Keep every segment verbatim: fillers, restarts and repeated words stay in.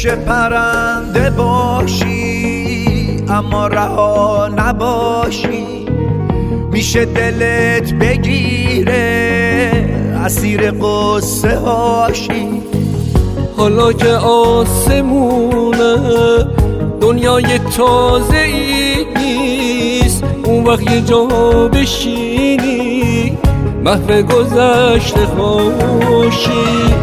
میشه پرنده باشی اما رها نباشی، میشه دلت بگیره اسیر قصه هاشی. حالا که آسمونه دنیای تازه ای نیست، اون وقت یه جا بشینی محو گذشته خوشی.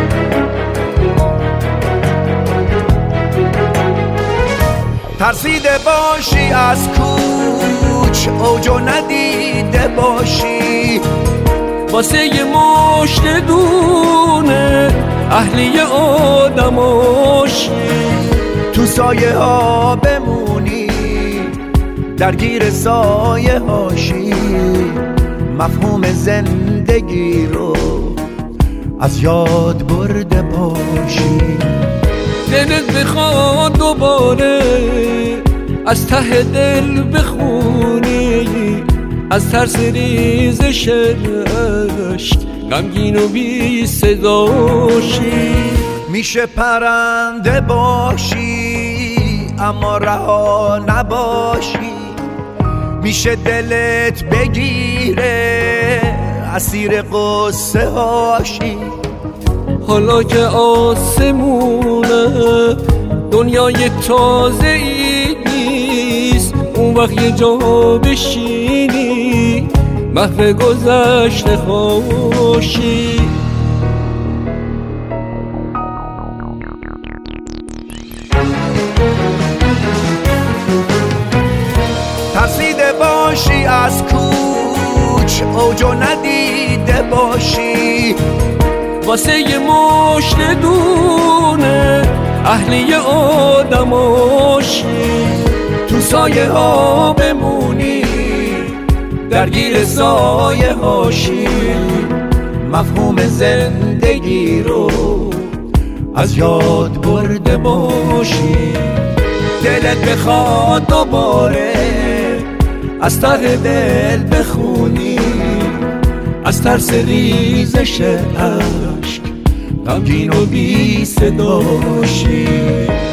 ترسیده باشی از کوچ اوجو ندیده باشی، واسه یه مشت دونه اهلی آدماشی. تو سایه ها بمونی درگیر سایه هاشی، مفهوم زندگی رو از یاد برده باشی. دلت بخواد دوباره از ته دل بخونی، از ترس ریزش اشک غمگین و بی صداشی. میشه پرنده باشی اما رها نباشی، میشه دلت بگیره اسیر قصه هاشی. حالا که آسمونه دنیای تازه ای نیست، اون وقت یه جا بشینی محو گذشته خوشی. ترسیده باشی از کوچ اوجو ندیده باشی، واسه یه مشت دونه اهلی آدماشی. تو سایه ها بمونی درگیر سایه هاشی، مفهوم زندگی رو از یاد برده باشی. دلت بخواد دوباره از ته دل بخونی، از ترس ریزش اشک غمگین و بی صداشی.